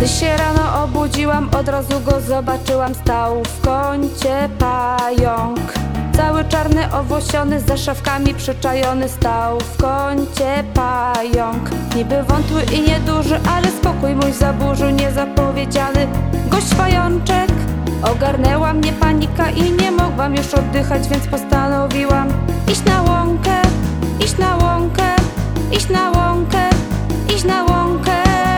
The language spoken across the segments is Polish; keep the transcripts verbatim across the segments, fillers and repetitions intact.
Gdy się rano obudziłam, od razu go zobaczyłam. Stał w kącie pająk, cały czarny, owłosiony, za szafkami przyczajony. Stał w kącie pająk, niby wątły i nieduży, ale spokój mój zaburzył niezapowiedziany gość pajączek. Ogarnęła mnie panika i nie mogłam już oddychać, więc postanowiłam iść na łąkę, iść na łąkę, iść na łąkę, iść na łąkę.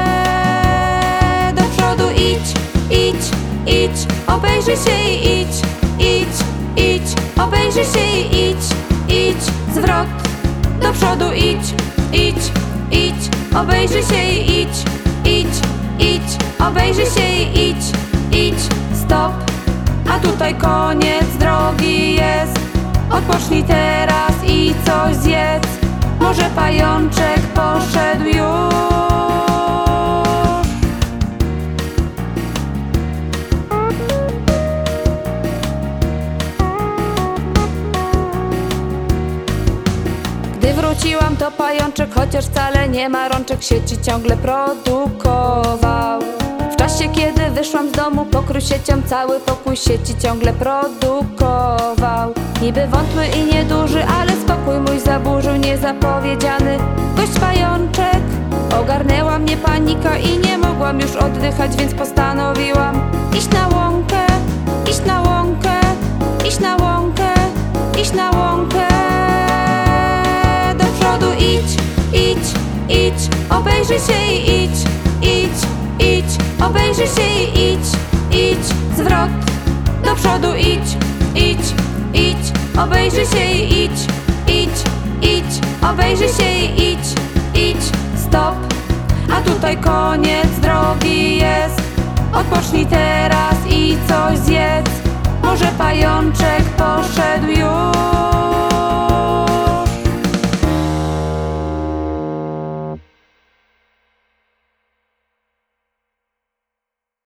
Do przodu idź, idź, idź, obejrzyj się i idź, idź, idź, obejrzyj się i idź, idź, zwrot. Do przodu idź, idź, idź, obejrzyj się i idź, idź, idź, obejrzyj się i idź, idź, stop. A tutaj koniec drogi jest. Odpocznij teraz i coś zjedz. Może pajączek poszedł już. Gdy wróciłam, to pajączek, chociaż wcale nie ma rączek, sieci ciągle produkował. W czasie, kiedy wyszłam z domu, pokrój siecią cały pokój sieci ciągle produkował. Niby wątły i nieduży, ale spokój mój zaburzył niezapowiedziany gość pajączek. Ogarnęła mnie panika i nie mogłam już oddychać, więc postanowiłam iść na łąkę, iść na łąkę, iść na łąkę, iść na łąkę. Do przodu idź, idź, idź, obejrzyj się i idź, idź, idź, obejrzyj się i idź, idź, zwrot. Do przodu idź, idź, idź, obejrzyj się i idź, idź, idź, obejrzyj się i idź, idź, stop. A tutaj koniec drogi jest. Odpocznij teraz i coś zjedz. Może pajączek poszedł już.